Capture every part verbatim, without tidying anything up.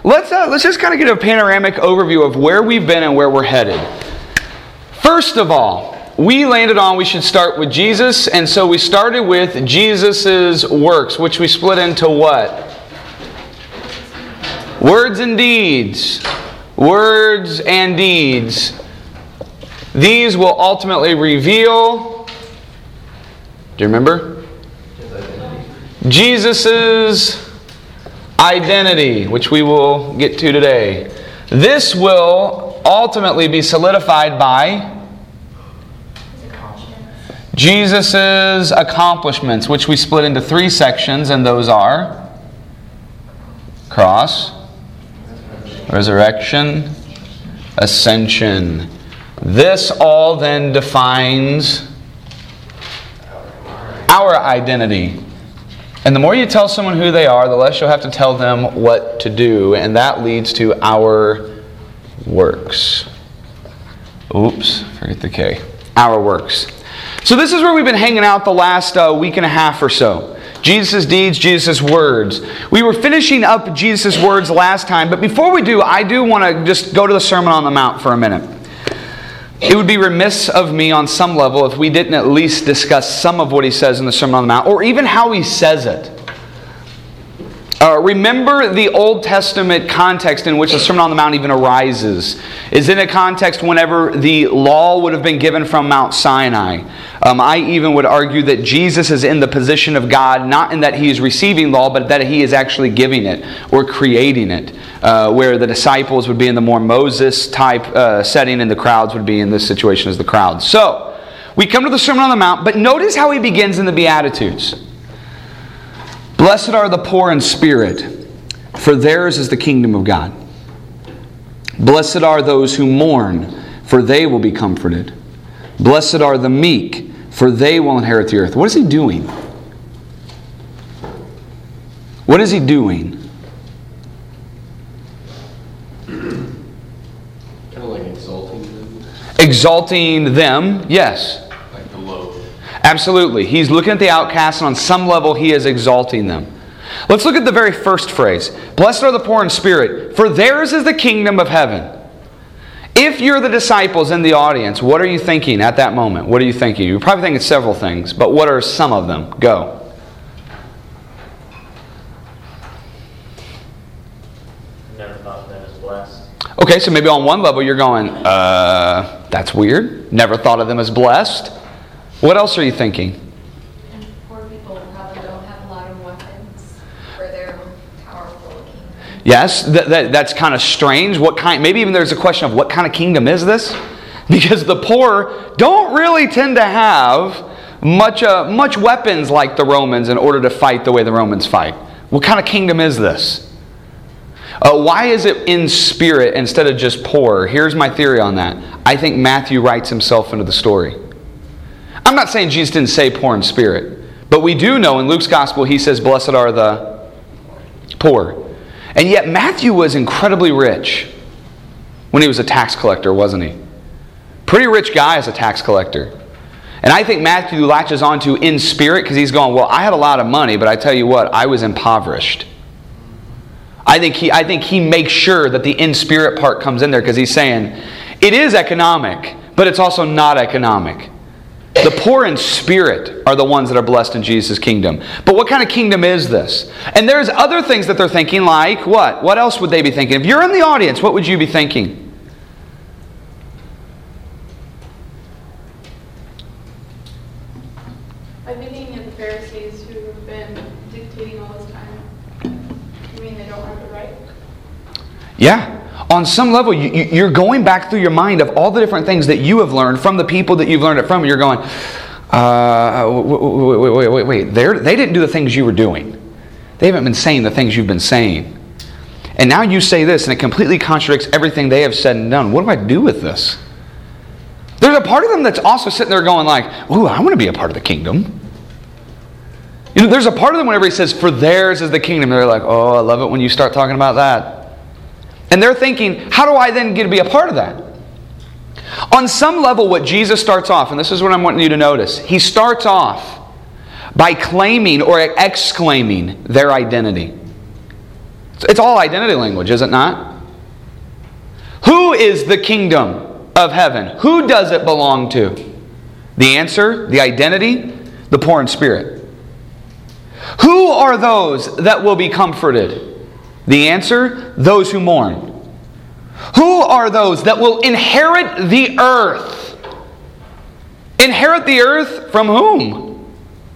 let's uh, let's just kind of get a panoramic overview of where we've been and where we're headed. First of all, we landed on we should start with Jesus, and so we started with Jesus' works, which we split into what? Words and deeds. Words and deeds. These will ultimately reveal, do you remember? Jesus' identity, which we will get to today. This will ultimately be solidified by Jesus' accomplishments, which we split into three sections, and those are cross, resurrection, ascension. This all then defines our identity. And the more you tell someone who they are, the less you'll have to tell them what to do. And that leads to our works. Oops, forget the K. Our works. So this is where we've been hanging out the last uh, week and a half or so. Jesus' deeds, Jesus' words. We were finishing up Jesus' words last time, but before we do, I do want to just go to the Sermon on the Mount for a minute. It would be remiss of me on some level if we didn't at least discuss some of what he says in the Sermon on the Mount, or even how he says it. Uh, remember the Old Testament context in which the Sermon on the Mount even arises is in a context whenever the law would have been given from Mount Sinai. Um, I even would argue that Jesus is in the position of God, not in that he is receiving law, but that he is actually giving it or creating it, uh, where the disciples would be in the more Moses-type uh, setting and the crowds would be in this situation as the crowds. So, we come to the Sermon on the Mount, but notice how he begins in the Beatitudes. Blessed are the poor in spirit, for theirs is the kingdom of God. Blessed are those who mourn, for they will be comforted. Blessed are the meek, for they will inherit the earth. What is he doing? What is he doing? Kind of like exalting them. Exalting them, yes. Like the low. Absolutely. He's looking at the outcasts, and on some level he is exalting them. Let's look at the very first phrase. Blessed are the poor in spirit, for theirs is the kingdom of heaven. If you're the disciples in the audience, what are you thinking at that moment? What are you thinking? You're probably thinking several things, but what are some of them? Go. Never thought of them as blessed. Okay, so maybe on one level you're going, uh, that's weird. Never thought of them as blessed. What else are you thinking? And poor people probably don't have a lot of weapons for their powerful kingdom. Yes, that, that, that's kind of strange. What kind? Maybe even there's a question of what kind of kingdom is this? Because the poor don't really tend to have much, uh, much weapons like the Romans in order to fight the way the Romans fight. What kind of kingdom is this? Uh, why is it in spirit instead of just poor? Here's my theory on that. I think Matthew writes himself into the story. I'm not saying Jesus didn't say poor in spirit, but we do know in Luke's gospel he says, blessed are the poor. And yet Matthew was incredibly rich when he was a tax collector, wasn't he? Pretty rich guy as a tax collector. And I think Matthew latches onto in spirit because he's going, well, I had a lot of money, but I tell you what, I was impoverished. I think he, I think he makes sure that the in spirit part comes in there because he's saying, it is economic, but it's also not economic. The poor in spirit are the ones that are blessed in Jesus' kingdom. But what kind of kingdom is this? And there's other things that they're thinking like what? What else would they be thinking? If you're in the audience, what would you be thinking? I'd be thinking of the Pharisees who have been dictating all this time. You mean they don't have it right? Yeah. On some level, you, you, you're going back through your mind of all the different things that you have learned from the people that you've learned it from. You're going, uh, wait, wait, wait, wait, wait. They're, they didn't do the things you were doing. They haven't been saying the things you've been saying. And now you say this, and it completely contradicts everything they have said and done. What do I do with this? There's a part of them that's also sitting there going like, ooh, I want to be a part of the kingdom. You know, there's a part of them whenever he says, for theirs is the kingdom. They're like, oh, I love it when you start talking about that. And they're thinking, how do I then get to be a part of that? On some level, what Jesus starts off, and this is what I'm wanting you to notice, he starts off by claiming or exclaiming their identity. It's all identity language, is it not? Who is the kingdom of heaven? Who does it belong to? The answer, the identity, the poor in spirit. Who are those that will be comforted? The answer, those who mourn. Who are those that will inherit the earth? Inherit the earth from whom?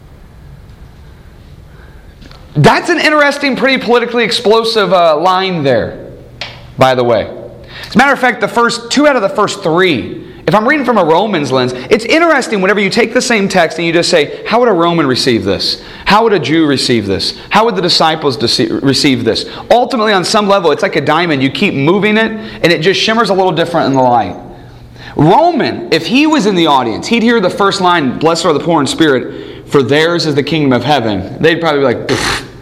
That's an interesting, pretty politically explosive uh, line there, by the way. As a matter of fact, the first two out of the first three, if I'm reading from a Romans lens, it's interesting whenever you take the same text and you just say, how would a Roman receive this? How would a Jew receive this? How would the disciples dece- receive this? Ultimately, on some level, it's like a diamond. You keep moving it, and it just shimmers a little different in the light. Roman, if he was in the audience, he'd hear the first line, blessed are the poor in spirit, for theirs is the kingdom of heaven. They'd probably be like,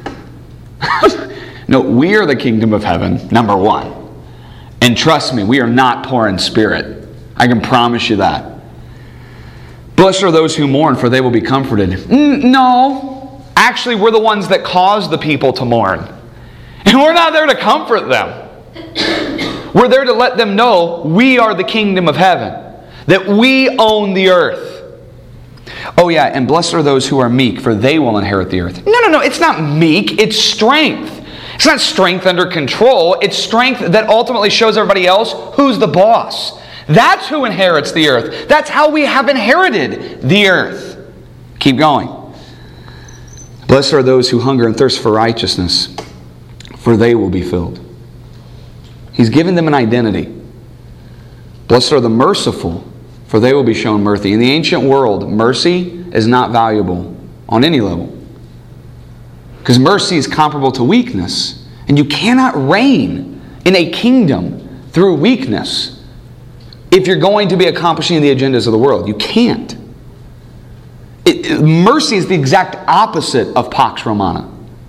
no, we are the kingdom of heaven, number one. And trust me, we are not poor in spirit. I can promise you that. Blessed are those who mourn, for they will be comforted. Mm, no. Actually, we're the ones that cause the people to mourn. And we're not there to comfort them. We're there to let them know we are the kingdom of heaven. That we own the earth. Oh yeah, and blessed are those who are meek, for they will inherit the earth. No, no, no, it's not meek, it's strength. It's not strength under control. It's strength that ultimately shows everybody else who's the boss. That's who inherits the earth. That's how we have inherited the earth. Keep going. Blessed are those who hunger and thirst for righteousness, for they will be filled. He's given them an identity. Blessed are the merciful, for they will be shown mercy. In the ancient world, mercy is not valuable on any level. Because mercy is comparable to weakness. And you cannot reign in a kingdom through weakness if you're going to be accomplishing the agendas of the world. You can't. It, it, mercy is the exact opposite of Pax Romana.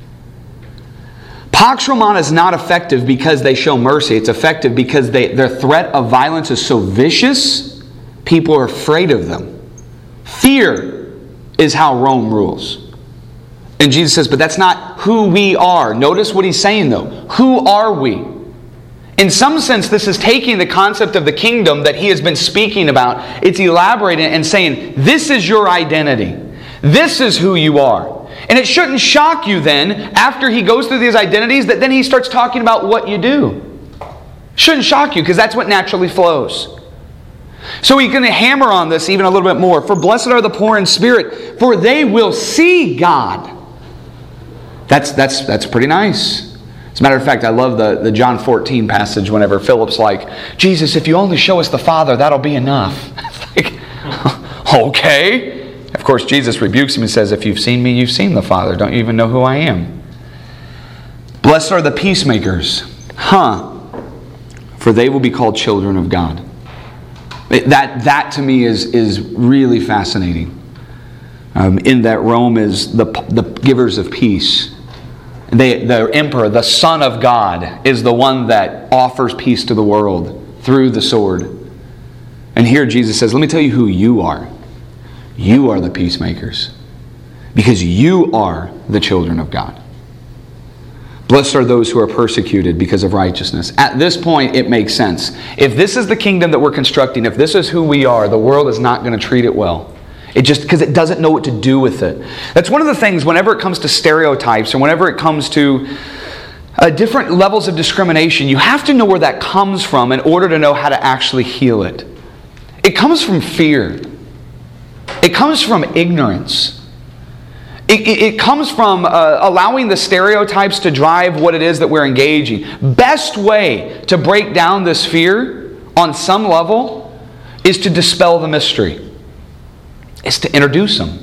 Pax Romana is not effective because they show mercy. It's effective because they, their threat of violence is so vicious, people are afraid of them. Fear is how Rome rules. And Jesus says, but that's not who we are. Notice what he's saying though. Who are we? In some sense, this is taking the concept of the kingdom that he has been speaking about. It's elaborating and saying, this is your identity. This is who you are. And it shouldn't shock you then, after he goes through these identities, that then he starts talking about what you do. Shouldn't shock you, because that's what naturally flows. So he's going to hammer on this even a little bit more. For blessed are the poor in spirit, for they will see God. That's, that's, that's pretty nice. As a matter of fact, I love the, the John fourteen passage whenever Philip's like, Jesus, if you only show us the Father, that'll be enough. It's like, okay. Of course, Jesus rebukes him and says, if you've seen me, you've seen the Father. Don't you even know who I am? Blessed are the peacemakers. Huh. For they will be called children of God. It, that, that to me is, is really fascinating. Um, in that Rome is the, the givers of peace. They, the emperor, the Son of God, is the one that offers peace to the world through the sword. And here Jesus says, let me tell you who you are. You are the peacemakers. Because you are the children of God. Blessed are those who are persecuted because of righteousness. At this point, it makes sense. If this is the kingdom that we're constructing, if this is who we are, the world is not going to treat it well. It just, because it doesn't know what to do with it. That's one of the things whenever it comes to stereotypes, or whenever it comes to uh, different levels of discrimination, you have to know where that comes from in order to know how to actually heal it. It comes from fear. It comes from ignorance. It, it, it comes from uh, allowing the stereotypes to drive what it is that we're engaging. Best way to break down this fear on some level is to dispel the mystery. Is to introduce them.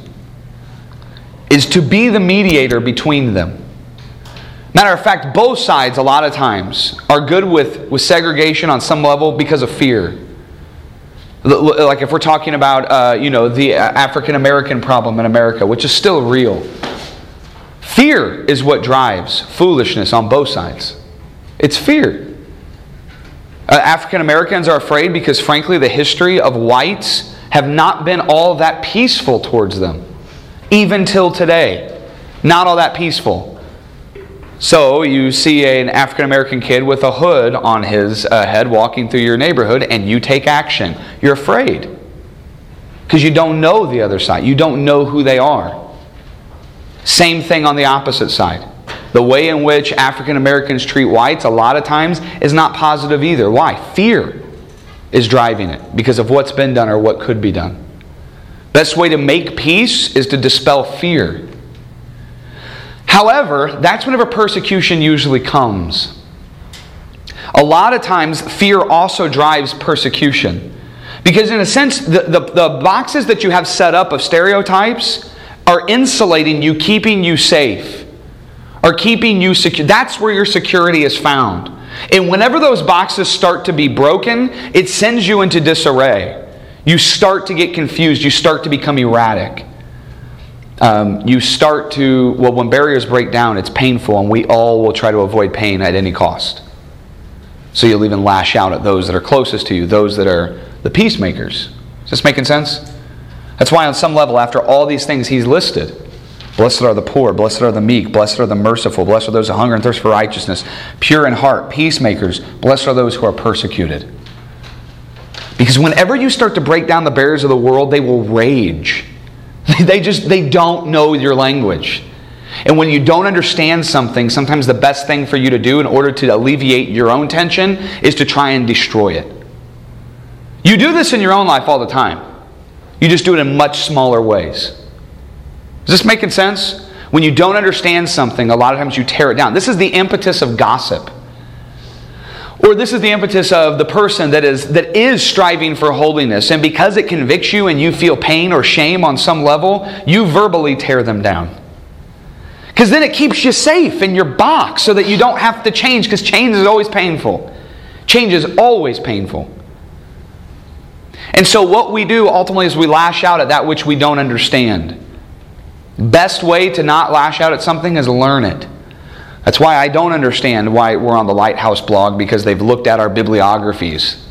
Is to be the mediator between them. Matter of fact, both sides a lot of times are good with, with segregation on some level because of fear. Like if we're talking about uh, you know, the African American problem in America, which is still real. Fear is what drives foolishness on both sides. It's fear. Uh, African Americans are afraid because frankly the history of whites have not been all that peaceful towards them. Even till today. Not all that peaceful. So you see an African American kid with a hood on his uh, head walking through your neighborhood, and you take action. You're afraid because you don't know the other side. You don't know who they are. Same thing on the opposite side. The way in which African Americans treat whites a lot of times is not positive either. Why? Fear is driving it because of what's been done or what could be done. Best way to make peace is to dispel fear. However, that's whenever persecution usually comes. A lot of times, fear also drives persecution. Because in a sense, the, the, the boxes that you have set up of stereotypes are insulating you, keeping you safe, are keeping you secure. That's where your security is found. And whenever those boxes start to be broken, it sends you into disarray. You start to get confused. You start to become erratic. Um, you start to, well, when barriers break down, it's painful, and we all will try to avoid pain at any cost. So you'll even lash out at those that are closest to you, those that are the peacemakers. Is this making sense? That's why on some level, after all these things he's listed, blessed are the poor, blessed are the meek, blessed are the merciful, blessed are those who hunger and thirst for righteousness, pure in heart, peacemakers, blessed are those who are persecuted. Because whenever you start to break down the barriers of the world, they will rage. They just, they don't know your language. And when you don't understand something, sometimes the best thing for you to do in order to alleviate your own tension is to try and destroy it. You do this in your own life all the time. You just do it in much smaller ways. Is this making sense? When you don't understand something, a lot of times you tear it down. This is the impetus of gossip. Or this is the impetus of the person that is, that is striving for holiness. And because it convicts you and you feel pain or shame on some level, you verbally tear them down. Because then it keeps you safe in your box so that you don't have to change, because change is always painful. Change is always painful. And so what we do ultimately is we lash out at that which we don't understand. Best way to not lash out at something is learn it. That's why I don't understand why we're on the Lighthouse blog, because they've looked at our bibliographies.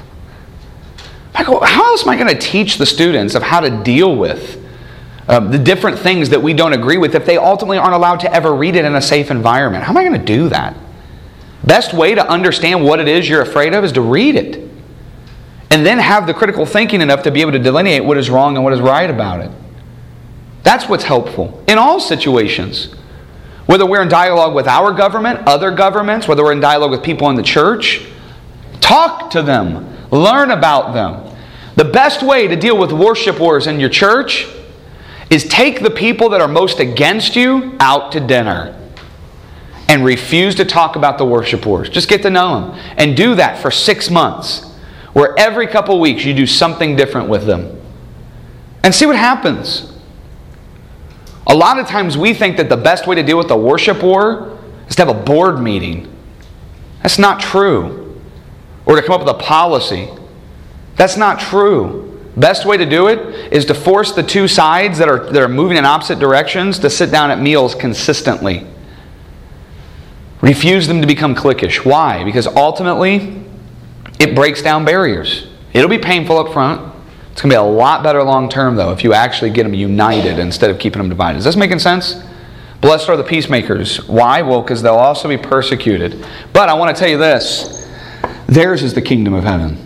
I go, how else am I going to teach the students of how to deal with um, the different things that we don't agree with if they ultimately aren't allowed to ever read it in a safe environment? How am I going to do that? Best way to understand what it is you're afraid of is to read it. And then have the critical thinking enough to be able to delineate what is wrong and what is right about it. That's what's helpful in all situations. Whether we're in dialogue with our government, other governments, whether we're in dialogue with people in the church, talk to them. Learn about them. The best way to deal with worship wars in your church is take the people that are most against you out to dinner and refuse to talk about the worship wars. Just get to know them. And do that for six months, where every couple weeks you do something different with them. And see what happens. A lot of times we think that the best way to deal with the worship war is to have a board meeting. That's not true. Or to come up with a policy. That's not true. Best way to do it is to force the two sides that are, that are moving in opposite directions to sit down at meals consistently. Refuse them to become cliquish. Why? Because ultimately, it breaks down barriers. It'll be painful up front. It's going to be a lot better long term, though, if you actually get them united instead of keeping them divided. Is this making sense? Blessed are the peacemakers. Why? Well, because they'll also be persecuted. But I want to tell you this. Theirs is the kingdom of heaven.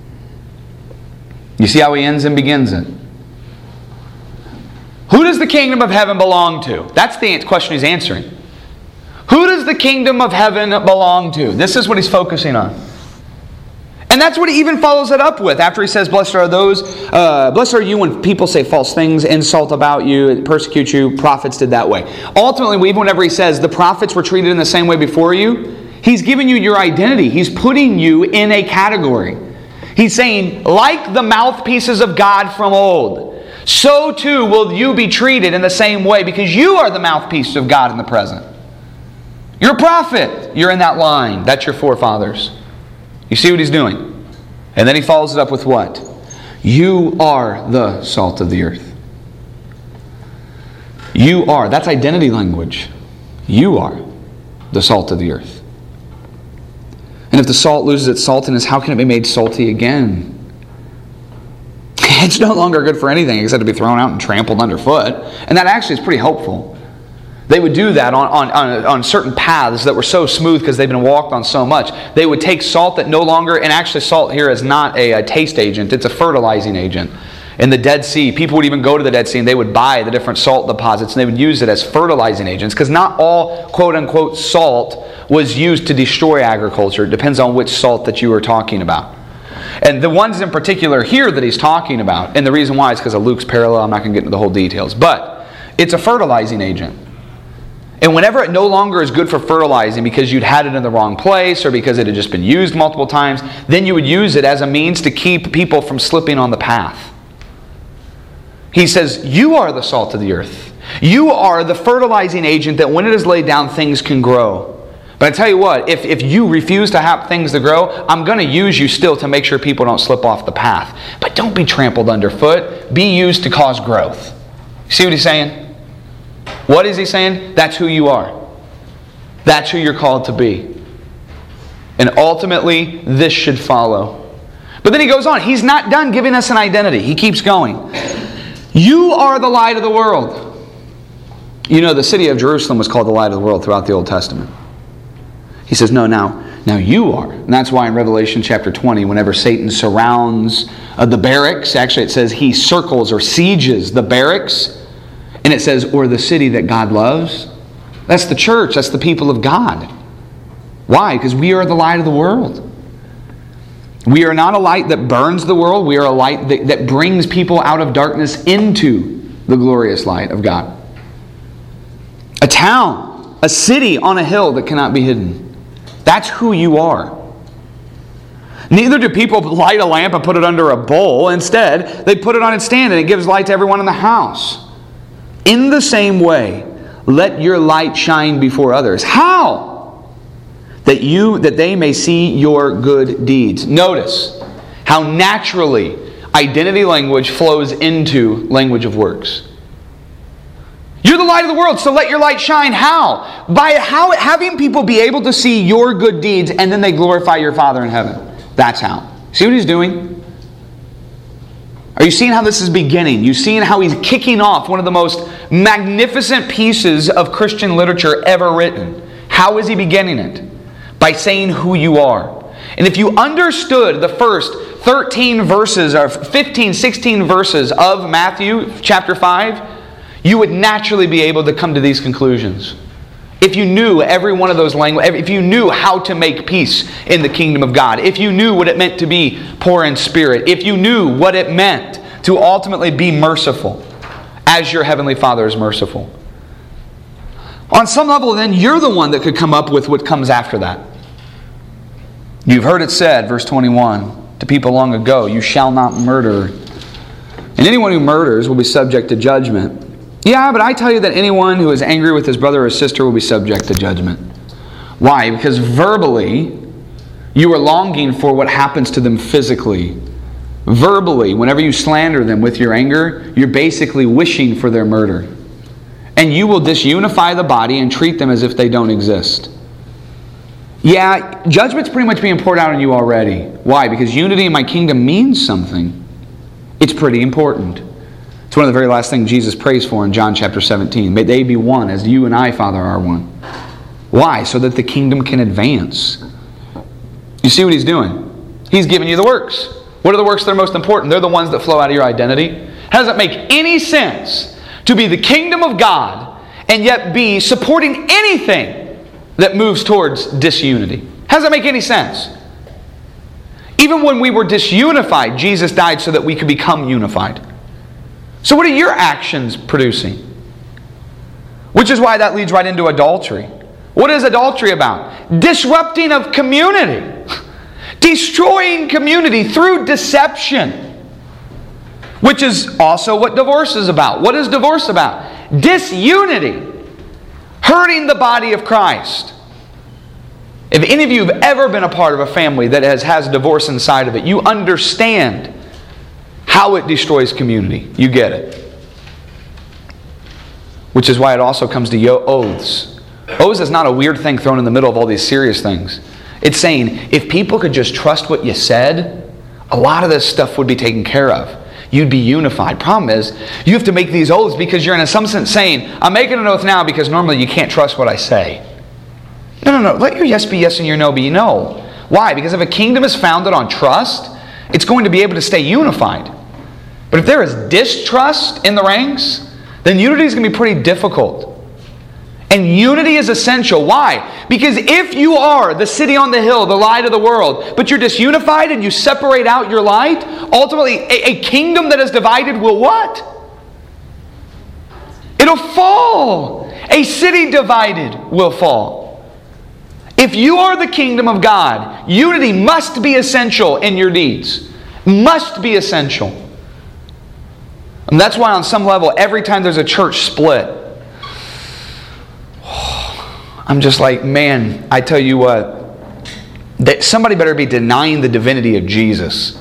You see how he ends and begins it? Who does the kingdom of heaven belong to? That's the question he's answering. Who does the kingdom of heaven belong to? This is what he's focusing on. And that's what he even follows it up with after he says, blessed are those, uh, blessed are you when people say false things, insult about you, persecute you. Prophets did that way. Ultimately, even whenever he says the prophets were treated in the same way before you, he's giving you your identity. He's putting you in a category. He's saying, like the mouthpieces of God from old, so too will you be treated in the same way, because you are the mouthpiece of God in the present. You're a prophet. You're in that line. That's your forefathers. You see what he's doing? And then he follows it up with what? You are the salt of the earth. You are. That's identity language. You are the salt of the earth. And if the salt loses its saltiness, how can it be made salty again? It's no longer good for anything except to be thrown out and trampled underfoot. And that actually is pretty helpful. They would do that on, on, on, on certain paths that were so smooth because they've been walked on so much. They would take salt that no longer, and actually salt here is not a, a taste agent, it's a fertilizing agent. In the Dead Sea, people would even go to the Dead Sea and they would buy the different salt deposits and they would use it as fertilizing agents, because not all quote-unquote salt was used to destroy agriculture. It depends on which salt that you were talking about. And the ones in particular here that he's talking about, and the reason why is because of Luke's parallel, I'm not going to get into the whole details, but it's a fertilizing agent. And whenever it no longer is good for fertilizing because you'd had it in the wrong place or because it had just been used multiple times, then you would use it as a means to keep people from slipping on the path. He says, you are the salt of the earth. You are the fertilizing agent that when it is laid down, things can grow. But I tell you what, if, if you refuse to have things to grow, I'm going to use you still to make sure people don't slip off the path. But don't be trampled underfoot. Be used to cause growth. See what he's saying? What is he saying? That's who you are. That's who you're called to be. And ultimately, this should follow. But then he goes on. He's not done giving us an identity. He keeps going. You are the light of the world. You know, the city of Jerusalem was called the light of the world throughout the Old Testament. He says, no, now, now you are. And that's why in Revelation chapter twenty, whenever Satan surrounds uh, the barracks, actually it says he circles or sieges the barracks. And it says, or the city that God loves. That's the church. That's the people of God. Why? Because we are the light of the world. We are not a light that burns the world. We are a light that, that brings people out of darkness into the glorious light of God. A town, a city on a hill that cannot be hidden. That's who you are. Neither do people light a lamp and put it under a bowl. Instead, they put it on its stand and it gives light to everyone in the house. In the same way, let your light shine before others. How? That you that they may see your good deeds. Notice how naturally identity language flows into language of works. You're the light of the world, so let your light shine. How? By how having people be able to see your good deeds and then they glorify your Father in heaven. That's how. See what he's doing? Are you seeing how this is beginning? You seeing how he's kicking off one of the most magnificent pieces of Christian literature ever written? How is he beginning it? By saying who you are. And if you understood the first thirteen verses or fifteen, sixteen verses of Matthew chapter five, you would naturally be able to come to these conclusions. If you knew every one of those languages, if you knew how to make peace in the kingdom of God, if you knew what it meant to be poor in spirit, if you knew what it meant to ultimately be merciful, as your heavenly Father is merciful. On some level, then, you're the one that could come up with what comes after that. You've heard it said, verse twenty-one, to people long ago, you shall not murder. And anyone who murders will be subject to judgment. Yeah, but I tell you that anyone who is angry with his brother or sister will be subject to judgment. Why? Because verbally, you are longing for what happens to them physically. Verbally, whenever you slander them with your anger, you're basically wishing for their murder. And you will disunify the body and treat them as if they don't exist. Yeah, judgment's pretty much being poured out on you already. Why? Because unity in my kingdom means something. It's pretty important. It's one of the very last things Jesus prays for in John chapter seventeen. May they be one as you and I, Father, are one. Why? So that the kingdom can advance. You see what he's doing? He's giving you the works. What are the works that are most important? They're the ones that flow out of your identity. How does it make any sense to be the kingdom of God and yet be supporting anything that moves towards disunity? How does that make any sense? Even when we were disunified, Jesus died so that we could become unified. So what are your actions producing? Which is why that leads right into adultery. What is adultery about? Disrupting of community. Destroying community through deception. Which is also what divorce is about. What is divorce about? Disunity. Hurting the body of Christ. If any of you have ever been a part of a family that has, has divorce inside of it, you understand how it destroys community. You get it. Which is why it also comes to oaths. Oaths is not a weird thing thrown in the middle of all these serious things. It's saying, if people could just trust what you said, a lot of this stuff would be taken care of. you'd be unified. Problem is, you have to make these oaths because you're in some sense saying, I'm making an oath now because normally you can't trust what I say. No, no, no. Let your yes be yes and your no be no. Why? Because if a kingdom is founded on trust, it's going to be able to stay unified. But if there is distrust in the ranks, then unity is going to be pretty difficult. And unity is essential. Why? Because if you are the city on the hill, the light of the world, but you're disunified and you separate out your light, ultimately a, a kingdom that is divided will what? It'll fall. A city divided will fall. If you are the kingdom of God, unity must be essential in your deeds. Must be essential. And that's why on some level, every time there's a church split, I'm just like, man, I tell you what, that somebody better be denying the divinity of Jesus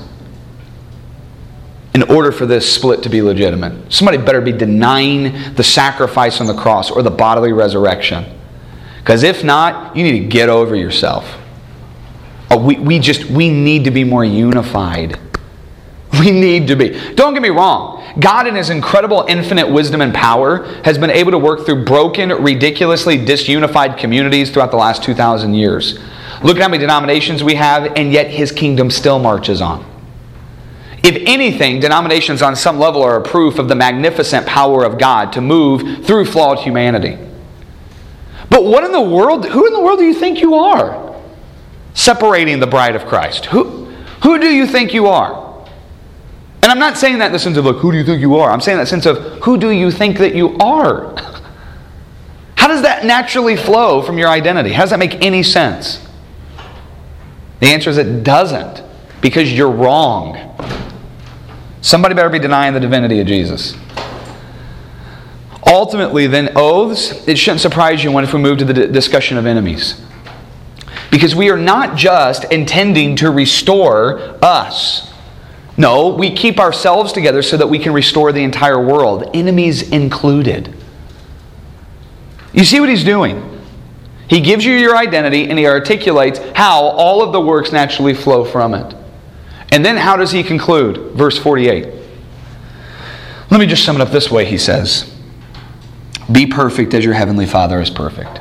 in order for this split to be legitimate. Somebody better be denying the sacrifice on the cross or the bodily resurrection. Because if not, you need to get over yourself. Oh, we, we just, we need to be more unified. We need to be. Don't get me wrong. God in His incredible infinite wisdom and power has been able to work through broken, ridiculously disunified communities throughout the last two thousand years. Look at how many denominations we have, and yet His kingdom still marches on. If anything, denominations on some level are a proof of the magnificent power of God to move through flawed humanity. But what in the world, who in the world do you think you are? Separating the bride of Christ. Who, who do you think you are? And I'm not saying that in the sense of, like, who do you think you are? I'm saying that in the sense of, who do you think that you are? How does that naturally flow from your identity? How does that make any sense? The answer is it doesn't. Because you're wrong. Somebody better be denying the divinity of Jesus. Ultimately, then, oaths, it shouldn't surprise you when if we move to the d- discussion of enemies. Because we are not just intending to restore us. No, we keep ourselves together so that we can restore the entire world, enemies included. You see what He's doing? He gives you your identity and He articulates how all of the works naturally flow from it. And then how does He conclude? Verse forty-eight. Let me just sum it up this way, He says. Be perfect as your heavenly Father is perfect.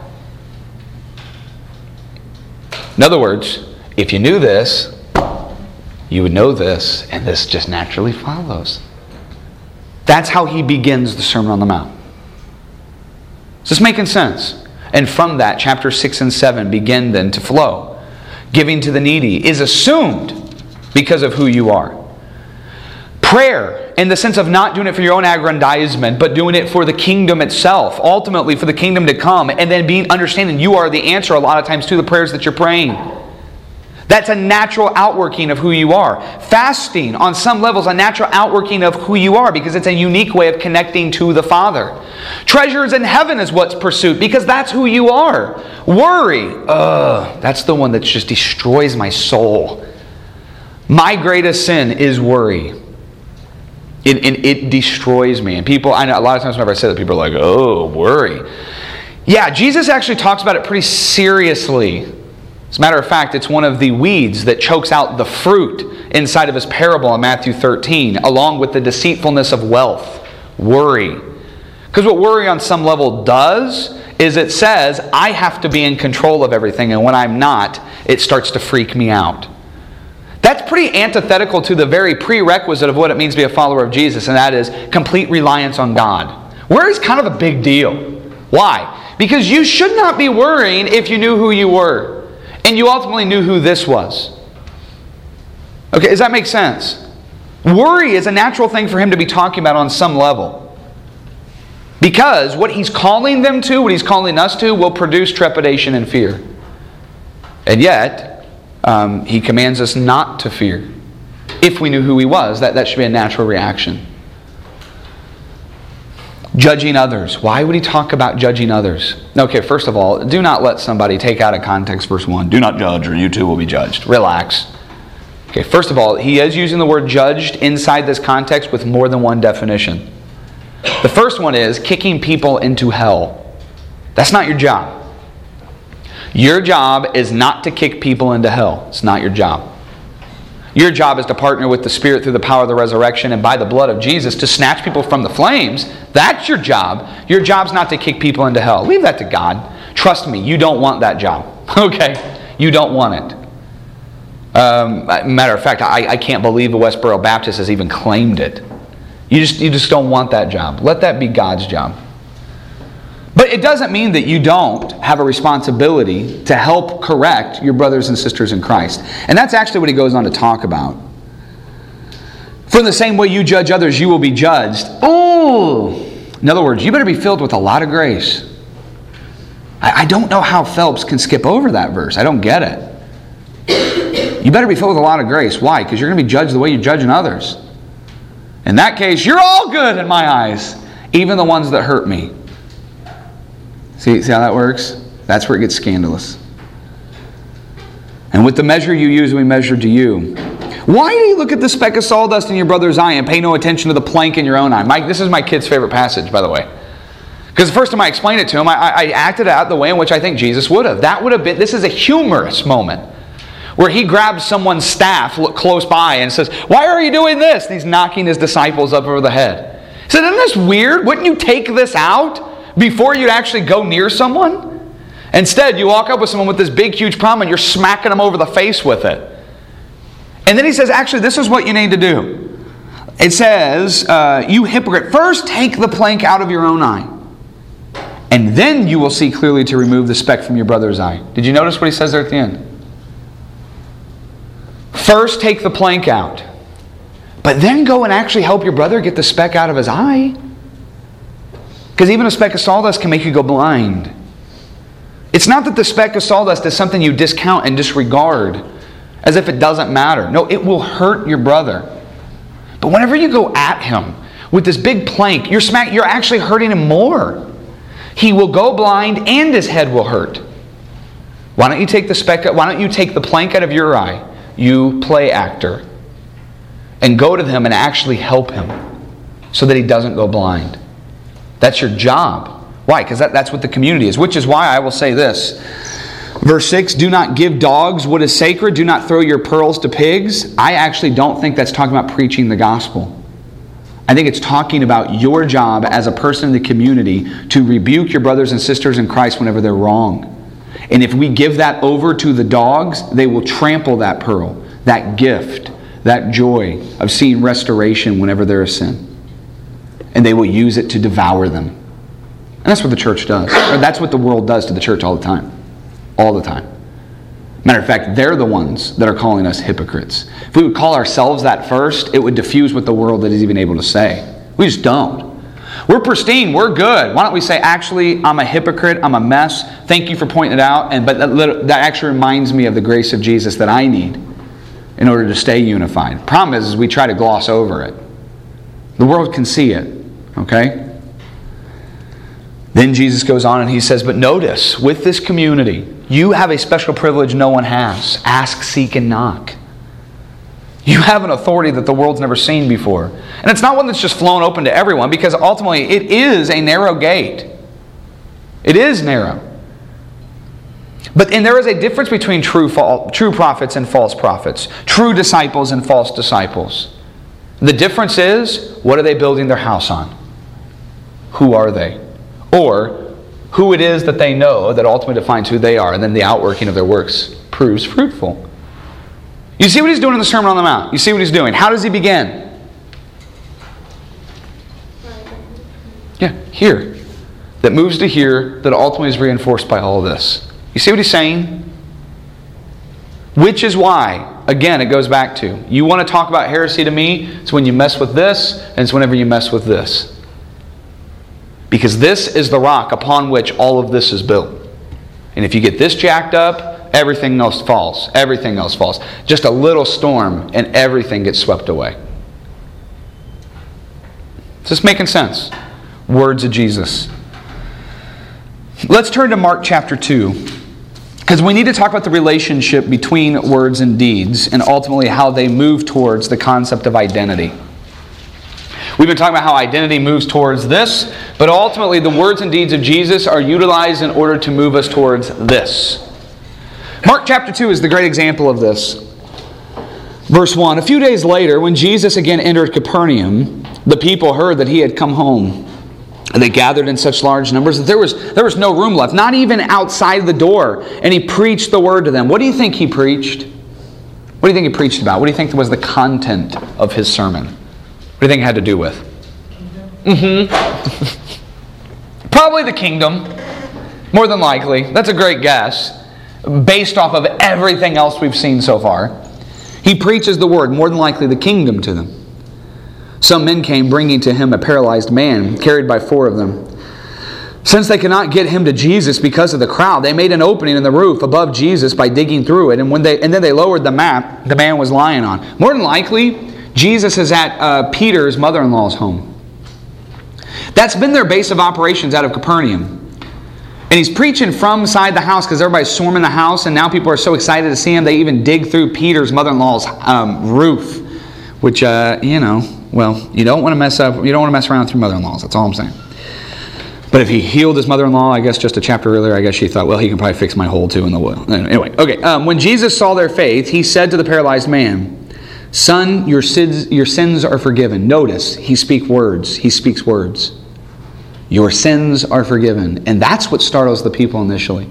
In other words, if you knew this, you would know this, and this just naturally follows. That's how He begins the Sermon on the Mount. Is this making sense? And from that, chapter six and seven begin then to flow. Giving to the needy is assumed because of who you are. Prayer, in the sense of not doing it for your own aggrandizement, but doing it for the kingdom itself, ultimately for the kingdom to come, and then being understanding you are the answer a lot of times to the prayers that you're praying. That's a natural outworking of who you are. Fasting, on some levels, a natural outworking of who you are because it's a unique way of connecting to the Father. Treasures in heaven is what's pursued because that's who you are. Worry, ugh, that's the one that just destroys my soul. My greatest sin is worry. It, it, it destroys me. And people, I know a lot of times whenever I say that, people are like, oh, worry. Yeah, Jesus actually talks about it pretty seriously. As a matter of fact, it's one of the weeds that chokes out the fruit inside of His parable in Matthew thirteen, along with the deceitfulness of wealth, worry. Because what worry on some level does is it says, I have to be in control of everything, and when I'm not, it starts to freak me out. That's pretty antithetical to the very prerequisite of what it means to be a follower of Jesus, and that is complete reliance on God. Worry is kind of a big deal. Why? Because you should not be worrying if you knew who you were. And you ultimately knew who this was. Okay, does that make sense? Worry is a natural thing for Him to be talking about on some level. Because what He's calling them to, what He's calling us to, will produce trepidation and fear. And yet, um, He commands us not to fear. If we knew who He was, that, that should be a natural reaction. Judging others. Why would He talk about judging others? Okay, first of all, do not let somebody take out of context verse one. Do not judge or you too will be judged. Relax. Okay, first of all, He is using the word judged inside this context with more than one definition. The first one is kicking people into hell. That's not your job. Your job is not to kick people into hell. It's not your job. Your job is to partner with the Spirit through the power of the resurrection and by the blood of Jesus to snatch people from the flames. That's your job. Your job's not to kick people into hell. Leave that to God. Trust me, you don't want that job. Okay? You don't want it. Um, matter of fact, I, I can't believe the Westboro Baptist has even claimed it. You just, you just don't want that job. Let that be God's job. But it doesn't mean that you don't have a responsibility to help correct your brothers and sisters in Christ. And that's actually what he goes on to talk about. For in the same way you judge others, you will be judged. Oh! In other words, you better be filled with a lot of grace. I, I don't know how Phelps can skip over that verse. I don't get it. You better be filled with a lot of grace. Why? Because you're going to be judged the way you're judging others. In that case, you're all good in my eyes, even the ones that hurt me. See, see how that works? That's where it gets scandalous. And with the measure you use, we measure to you. Why do you look at the speck of sawdust in your brother's eye and pay no attention to the plank in your own eye? Mike, this is my kid's favorite passage, by the way. Because the first time I explained it to him, I, I acted out the way in which I think Jesus would have. That would have been, this is a humorous moment where he grabs someone's staff look close by and says, why are you doing this? And he's knocking his disciples up over the head. He said, isn't this weird? Wouldn't you take this out before you actually go near someone? Instead, you walk up with someone with this big, huge problem and you're smacking them over the face with it. And then he says, actually, this is what you need to do. It says, uh, you hypocrite, first take the plank out of your own eye, and then you will see clearly to remove the speck from your brother's eye. Did you notice what he says there at the end? First take the plank out, but then go and actually help your brother get the speck out of his eye. Because even a speck of sawdust can make you go blind. It's not that the speck of sawdust is something you discount and disregard as if it doesn't matter. No, it will hurt your brother. But whenever you go at him with this big plank, you're smack, you're actually hurting him more. He will go blind and his head will hurt. Why don't you take the speck, why don't you take the plank out of your eye, you play actor, and go to him and actually help him so that he doesn't go blind. That's your job. Why? Because that, that's what the community is. Which is why I will say this. Verse six, do not give dogs what is sacred. Do not throw your pearls to pigs. I actually don't think that's talking about preaching the gospel. I think it's talking about your job as a person in the community to rebuke your brothers and sisters in Christ whenever they're wrong. And if we give that over to the dogs, they will trample that pearl, that gift, that joy of seeing restoration whenever there is sin. And they will use it to devour them. And that's what the church does. Or that's what the world does to the church all the time. All the time. Matter of fact, they're the ones that are calling us hypocrites. If we would call ourselves that first, it would diffuse what the world is even able to say. We just don't. We're pristine. We're good. Why don't we say, actually, I'm a hypocrite. I'm a mess. Thank you for pointing it out. And but that, that actually reminds me of the grace of Jesus that I need in order to stay unified. Problem is, is we try to gloss over it. The world can see it. Okay? Then Jesus goes on and he says, but notice, with this community, you have a special privilege no one has. Ask, seek, and knock. You have an authority that the world's never seen before. And it's not one that's just flown open to everyone, because ultimately it is a narrow gate. It is narrow. But and there is a difference between true, true prophets and false prophets. True disciples and false disciples. The difference is, what are they building their house on? Who are they? Or who it is that they know that ultimately defines who they are, and then the outworking of their works proves fruitful. You see what he's doing in the Sermon on the Mount? You see what he's doing? How does he begin? Yeah, here. That moves to here, that ultimately is reinforced by all of this. You see what he's saying? Which is why, again, it goes back to, you want to talk about heresy to me, it's when you mess with this, and it's whenever you mess with this. Because this is the rock upon which all of this is built. And if you get this jacked up, everything else falls. Everything else falls. Just a little storm and everything gets swept away. Is this making sense? Words of Jesus. Let's turn to Mark chapter two. Because we need to talk about the relationship between words and deeds and ultimately how they move towards the concept of identity. We've been talking about how identity moves towards this, but ultimately the words and deeds of Jesus are utilized in order to move us towards this. Mark chapter two is the great example of this. Verse one, a few days later, when Jesus again entered Capernaum, the people heard that he had come home. And they gathered in such large numbers that there was, there was no room left, not even outside the door. And he preached the word to them. What do you think he preached? What do you think he preached about? What do you think was the content of his sermon? What do you think it had to do with? Mm-hmm. Probably the kingdom. More than likely. That's a great guess. Based off of everything else we've seen so far. He preaches the word, more than likely the kingdom, to them. Some men came bringing to him a paralyzed man, carried by four of them. Since they could not get him to Jesus because of the crowd, they made an opening in the roof above Jesus by digging through it. And when they and then they lowered the mat the man was lying on. More than likely, Jesus is at uh, Peter's mother-in-law's home. That's been their base of operations out of Capernaum. And he's preaching from inside the house because everybody's swarming the house, and now people are so excited to see him, they even dig through Peter's mother-in-law's um, roof. Which, uh, you know, well, you don't want to mess up, you don't want to mess around with your mother-in-laws, that's all I'm saying. But if he healed his mother-in-law, I guess just a chapter earlier, I guess she thought, well, he can probably fix my hole too in the will. Anyway, okay. Um, when Jesus saw their faith, he said to the paralyzed man, "Son, your sins, your sins are forgiven." Notice, he speaks words. He speaks words. Your sins are forgiven. And that's what startles the people initially.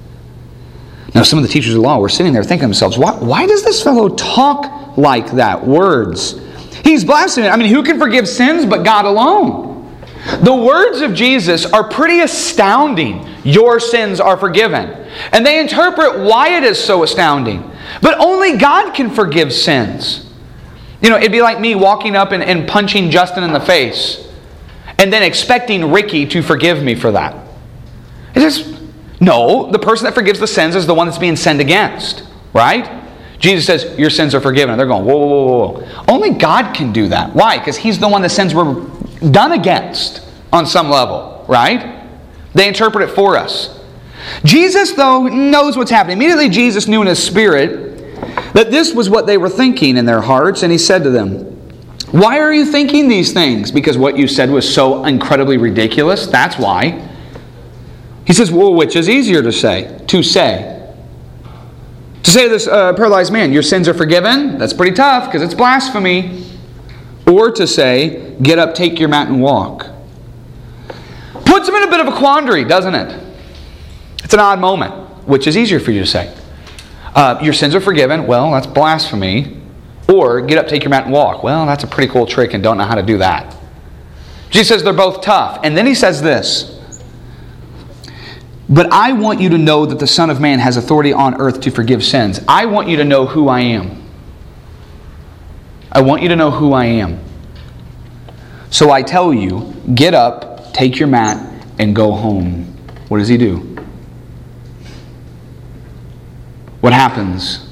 Now, some of the teachers of the law were sitting there thinking to themselves, why, why does this fellow talk like that? Words. He's blaspheming. I mean, who can forgive sins but God alone? The words of Jesus are pretty astounding. Your sins are forgiven. And they interpret why it is so astounding. But only God can forgive sins. You know, it'd be like me walking up and, and punching Justin in the face and then expecting Ricky to forgive me for that. It's just, no, the person that forgives the sins is the one that's being sinned against. Right? Jesus says, your sins are forgiven. And they're going, whoa, whoa, whoa, whoa. Only God can do that. Why? Because He's the one that sins were done against on some level. Right? They interpret it for us. Jesus, though, knows what's happening. Immediately Jesus knew in His Spirit that this was what they were thinking in their hearts. And He said to them, why are you thinking these things? Because what you said was so incredibly ridiculous. That's why. He says, well, which is easier to say? To say. To say to this uh, paralyzed man, your sins are forgiven? That's pretty tough because it's blasphemy. Or to say, get up, take your mat and walk. Puts him in a bit of a quandary, doesn't it? It's an odd moment. Which is easier for you to say? Uh, your sins are forgiven. Well, that's blasphemy. Or, get up, take your mat and walk. Well, that's a pretty cool trick and don't know how to do that. Jesus says they're both tough. And then He says this. But I want you to know that the Son of Man has authority on earth to forgive sins. I want you to know who I am. I want you to know who I am. So I tell you, get up, take your mat, and go home. What does He do? What happens?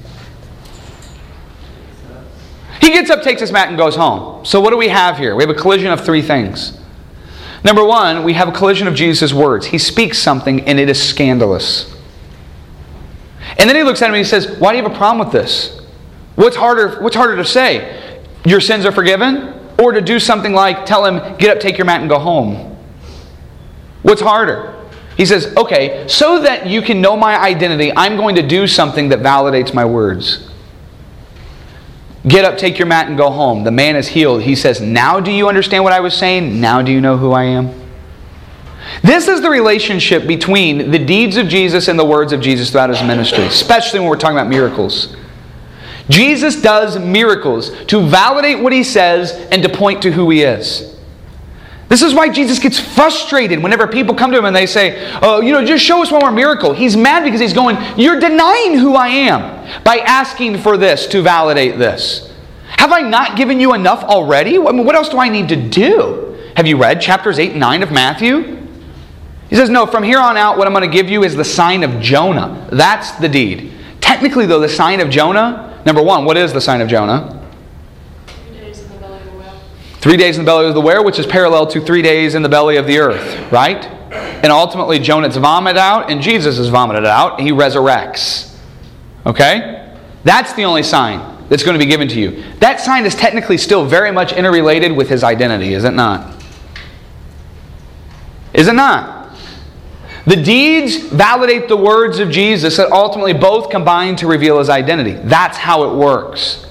He gets up, takes his mat, and goes home. So what do we have here? We have a collision of three things. Number one, we have a collision of Jesus' words. He speaks something, and it is scandalous. And then He looks at him and He says, why do you have a problem with this? What's harder, what's harder to say? Your sins are forgiven? Or to do something like, tell him, get up, take your mat, and go home? What's harder? He says, okay, so that you can know my identity, I'm going to do something that validates my words. Get up, take your mat, and go home. The man is healed. He says, now do you understand what I was saying? Now do you know who I am? This is the relationship between the deeds of Jesus and the words of Jesus throughout His ministry, especially when we're talking about miracles. Jesus does miracles to validate what He says and to point to who He is. This is why Jesus gets frustrated whenever people come to Him and they say, oh, you know, just show us one more miracle. He's mad because He's going, you're denying who I am by asking for this to validate this. Have I not given you enough already? I mean, what else do I need to do? Have you read chapters eight and nine of Matthew? He says, no, from here on out, what I'm going to give you is the sign of Jonah. That's the deed. Technically, though, the sign of Jonah, number one, what is the sign of Jonah? Three days in the belly of the whale. Three days in the belly of the whale, which is parallel to three days in the belly of the earth, right? And ultimately, Jonah's vomited out, and Jesus is vomited out. He resurrects. Okay? That's the only sign that's going to be given to you. That sign is technically still very much interrelated with His identity, is it not? Is it not? The deeds validate the words of Jesus that ultimately both combine to reveal His identity. That's how it works.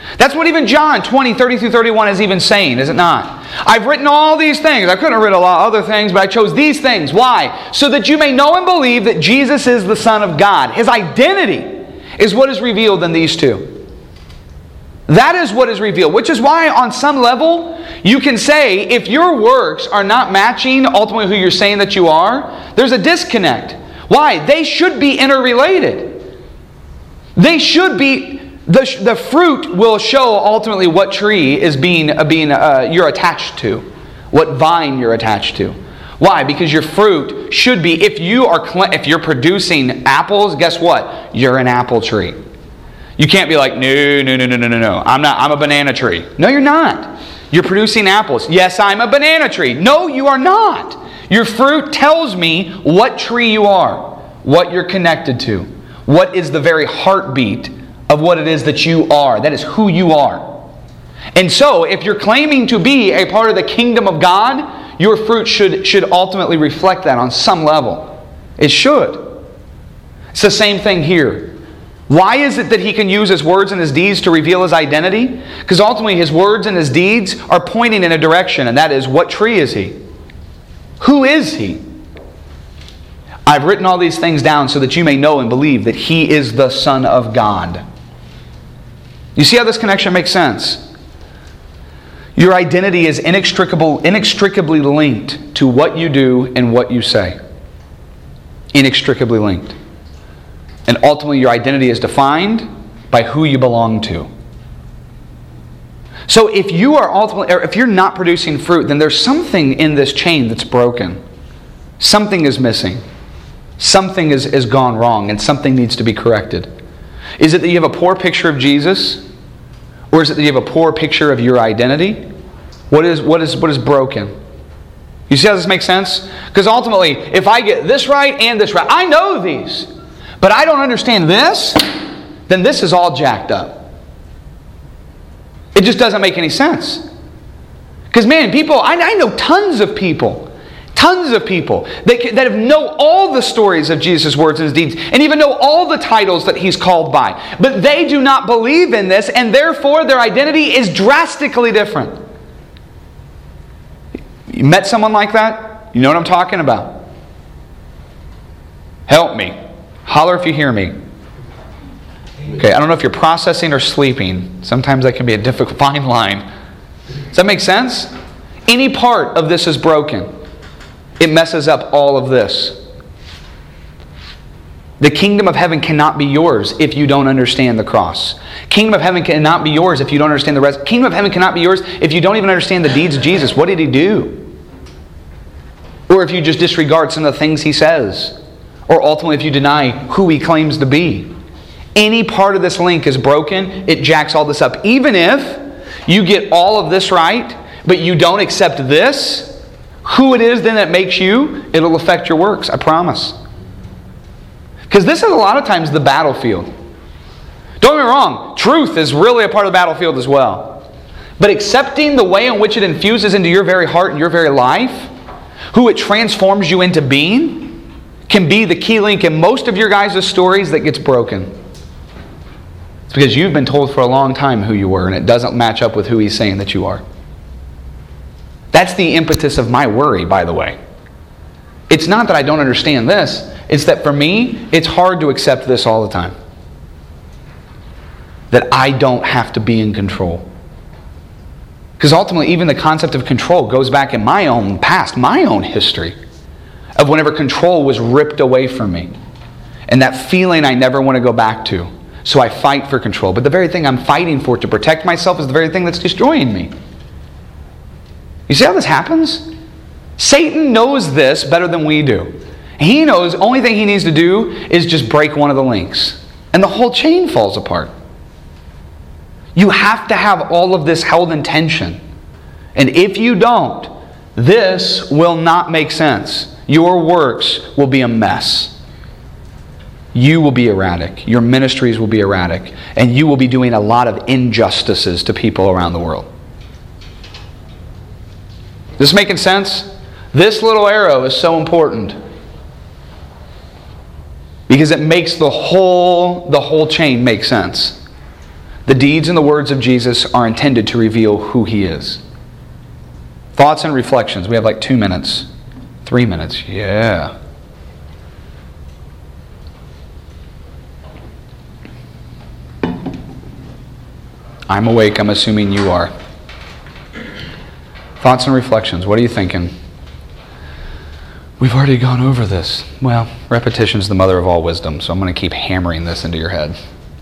That's what even John twenty, thirty through thirty-one is even saying, is it not? I've written all these things. I couldn't have written a lot of other things, but I chose these things. Why? So that you may know and believe that Jesus is the Son of God. His identity is what is revealed in these two. That is what is revealed, which is why on some level you can say if your works are not matching ultimately who you're saying that you are, there's a disconnect. Why? They should be interrelated. They should be, the, the fruit will show ultimately what tree is being, uh, being uh, you're attached to, what vine you're attached to. Why? Because your fruit should be, if you are if you're producing apples, guess what? You're an apple tree. You can't be like, no, no, no, no, no, no, no. I'm not, I'm a banana tree. No, you're not. You're producing apples. Yes, I'm a banana tree. No, you are not. Your fruit tells me what tree you are, what you're connected to, what is the very heartbeat of what it is that you are. That is who you are. And so, if you're claiming to be a part of the kingdom of God, your fruit should, should ultimately reflect that on some level. It should. It's the same thing here. Why is it that he can use his words and his deeds to reveal his identity? Because ultimately his words and his deeds are pointing in a direction, and that is, what tree is he? Who is he? I've written all these things down so that you may know and believe that he is the Son of God. You see how this connection makes sense? Your identity is inextricable, inextricably linked to what you do and what you say. Inextricably linked. And ultimately your identity is defined by who you belong to. So if you are ultimately, or if you're not producing fruit, then there's something in this chain that's broken. Something is missing. Something is, is gone wrong, and something needs to be corrected. Is it that you have a poor picture of Jesus? Or is it that you have a poor picture of your identity? What is, what is, what is broken? You see how this makes sense? Because ultimately, if I get this right and this right, I know these, but I don't understand this, then this is all jacked up. It just doesn't make any sense. Because man, people, I, I know tons of people, tons of people that, can, that have know all the stories of Jesus' words and his deeds, and even know all the titles that he's called by. But they do not believe in this, and therefore their identity is drastically different. You met someone like that? You know what I'm talking about. Help me. Holler if you hear me. Okay, I don't know if you're processing or sleeping. Sometimes that can be a difficult, fine line. Does that make sense? Any part of this is broken. It messes up all of this. The kingdom of heaven cannot be yours if you don't understand the cross. Kingdom of heaven cannot be yours if you don't understand the rest. Kingdom of heaven cannot be yours if you don't even understand the deeds of Jesus. What did he do? Or if you just disregard some of the things he says. Or ultimately if you deny who he claims to be. Any part of this link is broken, it jacks all this up. Even if you get all of this right, but you don't accept this, who it is then that makes you, it'll affect your works, I promise. Because this is a lot of times the battlefield. Don't get me wrong, truth is really a part of the battlefield as well. But accepting the way in which it infuses into your very heart and your very life, who it transforms you into being, can be the key link in most of your guys' stories that gets broken. It's because you've been told for a long time who you were, and it doesn't match up with who he's saying that you are. That's the impetus of my worry, by the way. It's not that I don't understand this. It's that for me, it's hard to accept this all the time. That I don't have to be in control. Because ultimately, even the concept of control goes back in my own past, my own history, of whenever control was ripped away from me. And that feeling I never want to go back to. So I fight for control. But the very thing I'm fighting for to protect myself is the very thing that's destroying me. You see how this happens? Satan knows this better than we do. He knows the only thing he needs to do is just break one of the links. And the whole chain falls apart. You have to have all of this held in tension. And if you don't, this will not make sense. Your works will be a mess. You will be erratic. Your ministries will be erratic. And you will be doing a lot of injustices to people around the world. This making sense? This little arrow is so important. Because it makes the whole, the whole chain make sense. The deeds and the words of Jesus are intended to reveal who He is. Thoughts and reflections. We have like two minutes. Three minutes. Yeah. I'm awake. I'm assuming you are. Thoughts and reflections. What are you thinking? We've already gone over this. Well, repetition is the mother of all wisdom, so I'm going to keep hammering this into your head.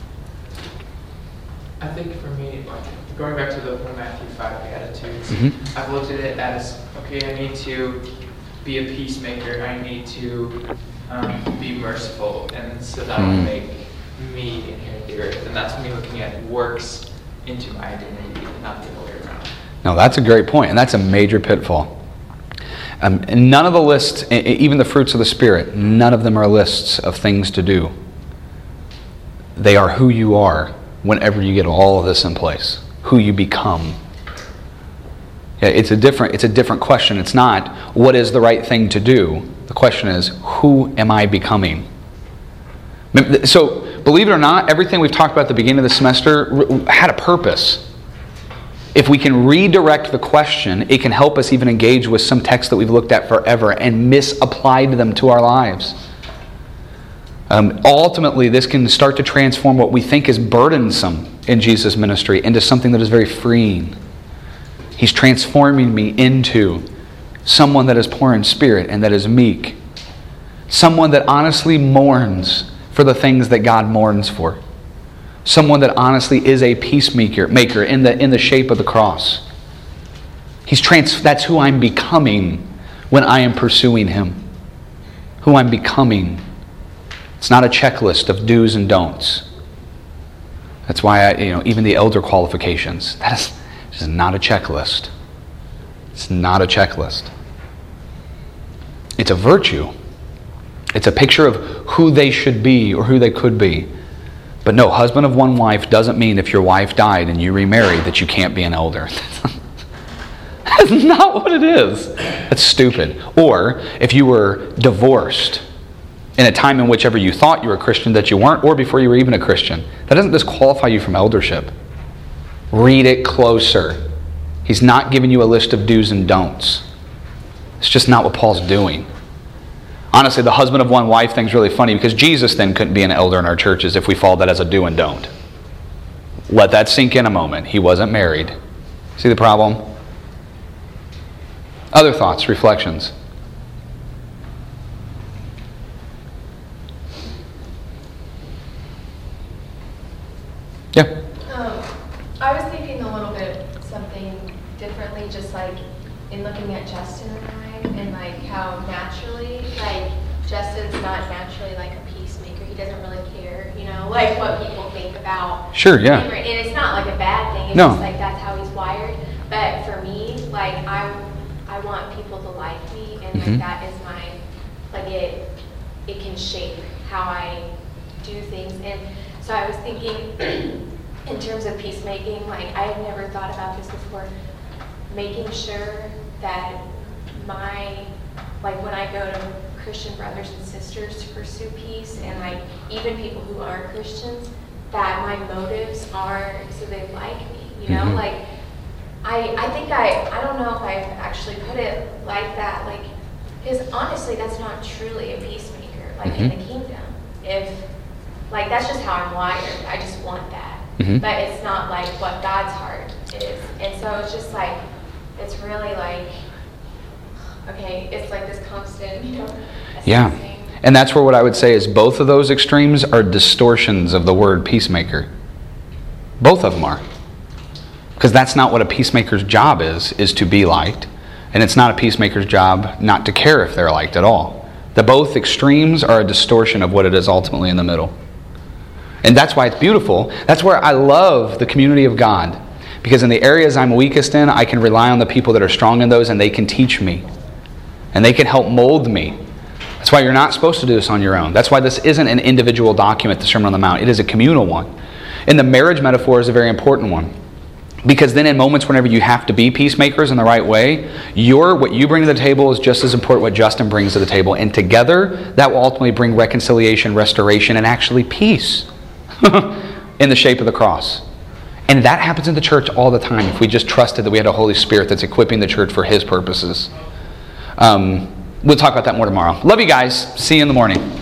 I think for me, like going back to the whole Matthew five Beatitudes, Mm-hmm. I've looked at it as, okay, I need to be a peacemaker. I need to um, be merciful, and so that will Mm. make me inherit the earth. And that's me looking at works into my identity, not the other way around. No, that's a great point, and that's a major pitfall. Um, and none of the lists, e- e- even the fruits of the Spirit, none of them are lists of things to do. They are who you are whenever you get all of this in place. Who you become. Yeah, it's a different, it's a different question. It's not, what is the right thing to do? The question is, who am I becoming? So, believe it or not, everything we've talked about at the beginning of the semester had a purpose. If we can redirect the question, it can help us even engage with some texts that we've looked at forever and misapplied them to our lives. Um, ultimately, this can start to transform what we think is burdensome in Jesus' ministry into something that is very freeing. He's transforming me into someone that is poor in spirit and that is meek. Someone that honestly mourns for the things that God mourns for. Someone that honestly is a peacemaker maker in the in the shape of the cross. He's trans that's who I'm becoming when I am pursuing Him. Who I'm becoming. It's not a checklist of do's and don'ts. That's why I, you know, even the elder qualifications, that is just not a checklist. It's not a checklist. It's a virtue. It's a picture of who they should be or who they could be. But no, husband of one wife doesn't mean if your wife died and you remarried that you can't be an elder. That's not what it is. That's stupid. Or if you were divorced in a time in which ever you thought you were a Christian that you weren't, or before you were even a Christian, that doesn't disqualify you from eldership. Read it closer. He's not giving you a list of do's and don'ts. It's just not what Paul's doing. Honestly, the husband of one wife thing's really funny because Jesus then couldn't be an elder in our churches if we followed that as a do and don't. Let that sink in a moment. He wasn't married. See the problem? Other thoughts, reflections? Yeah. Um, I was thinking a little bit something differently, just like in looking at Justin and I, and like how naturally, like Justin's not naturally like a peacemaker. He doesn't really care, you know, like what people think about. Sure, yeah. him. And it's not like a bad thing. It's No. just like that's how he's wired. But for me, like I, I want people to like me, and Mhm. like that is my, like it, it can shape how I do things. And so I was thinking, in terms of peacemaking, like I had never thought about this before, making sure that my, like when I go to Christian brothers and sisters to pursue peace, and like even people who aren't Christians, that my motives are so they like me, you know, Mhm. like I, I think I, I don't know if I've actually put it like that, like, because honestly that's not truly a peacemaker, like in Mhm. the kingdom. If, like that's just how I'm wired, I just want that. Mhm. But it's not like what God's heart is. And so it's just like, it's really like, okay, it's like this constant, you know, Yeah. assessing. And that's where what I would say is both of those extremes are distortions of the word peacemaker. Both of them are. Because that's not what a peacemaker's job is, is to be liked. And it's not a peacemaker's job not to care if they're liked at all. The both extremes are a distortion of what it is ultimately in the middle. And that's why it's beautiful. That's where I love the community of God. Because in the areas I'm weakest in, I can rely on the people that are strong in those, and they can teach me. And they can help mold me. That's why you're not supposed to do this on your own. That's why this isn't an individual document, the Sermon on the Mount. It is a communal one. And the marriage metaphor is a very important one. Because then in moments whenever you have to be peacemakers in the right way, your what you bring to the table is just as important what Justin brings to the table. And together, that will ultimately bring reconciliation, restoration, and actually peace in the shape of the cross. And that happens in the church all the time if we just trusted that we had a Holy Spirit that's equipping the church for His purposes. Um, we'll talk about that more tomorrow. Love you guys. See you in the morning.